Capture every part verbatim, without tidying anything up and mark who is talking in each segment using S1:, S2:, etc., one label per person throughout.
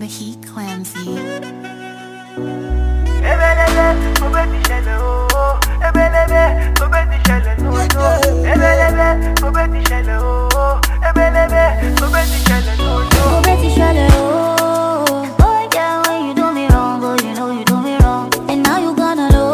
S1: He Clamsy.
S2: Boy, girl, when you do me wrong, oh, you know you do me wrong, and now you gonna know.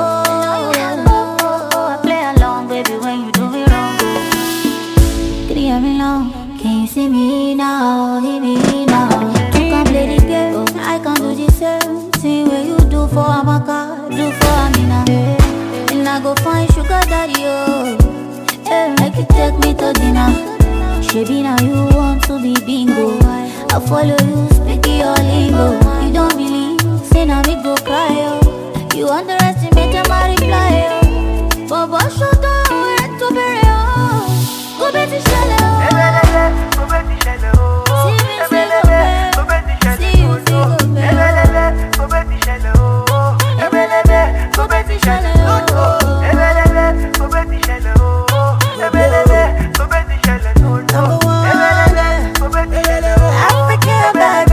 S2: I play along, baby, when you do me wrong. Can you hear me now? Can you see me now? Hear me now? You can play the game, I can do the same thing where you do for Amaka, do for Amina. And I go find sugar daddy, oh, hey, make you take me to dinner. Shebi now you want to be bingo, I follow you, speak your lingo. You don't believe, say now me go cry, oh. You underestimate my reply, oh. Baba shut up, red to bury, oh. Go back to Shelley, oh. Go back to Shelley, oh. See me, see go back. Go back to Shelley, oh. Go back to Shelley, oh. Go back to Shelley, oh. Go back to Shelley, oh. Number one, African bad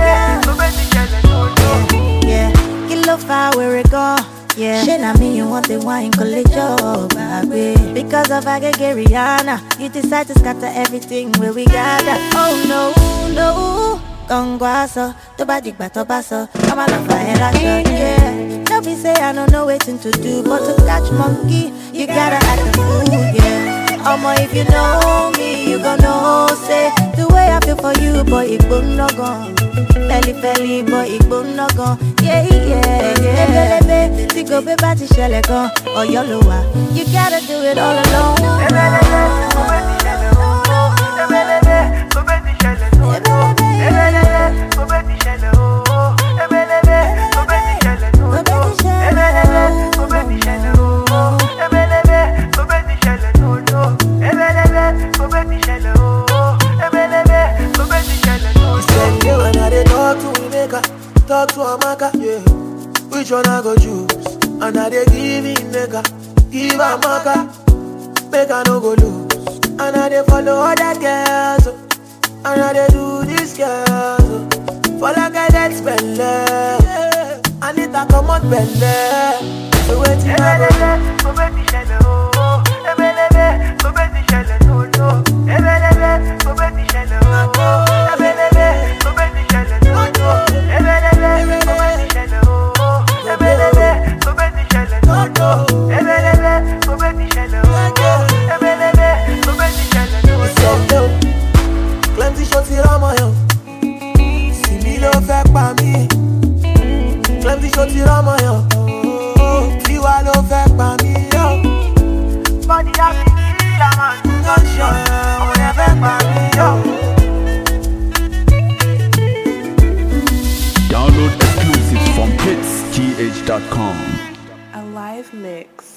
S2: girl. Yeah, kill off fire where it go. Yeah, shit, I mean you want the wine, college job, baby. Because of I get Rihanna, you decide to scatter everything where we gather. Oh no, no, Gongwaso, to badi batobaso, I'm a love fire action. Yeah, don't be say I don't know waiting to do, but to catch monkey, you gotta act the fool. Yeah. Omo, if you know me, you gon' know, say the way I feel for you, boy, it boom no gone. Belly, belly, boy, it boom no gone. Yeah, yeah, yeah. Baby, baby, go be back to Shelley, go. Or your lower, you gotta do it all alone.
S3: Talk to Amaka, yeah. Which one I go choose? And I dey give him nigga, give Amaka, make I no go lose. And I dey follow other girls, oh. And I dey do this girls, oh. For like I get spend less, I need to come out spend less. So wait till I go. Go back to Shelley, oh. Go back to Shelley, no, no. Go back to Shelley, oh. Go back to Shelley, no, no. Clemsy shoti rama yo, si mi lo fẹ́ pa mí. Clemsy shoti rama yo, tiwa lo fẹ́ pa mí yo. Body happy, la man, gunshot, ọmọ yẹn fẹ́ pa mí yo.
S4: Download exclusives from hits t h dot com.
S5: A live mix.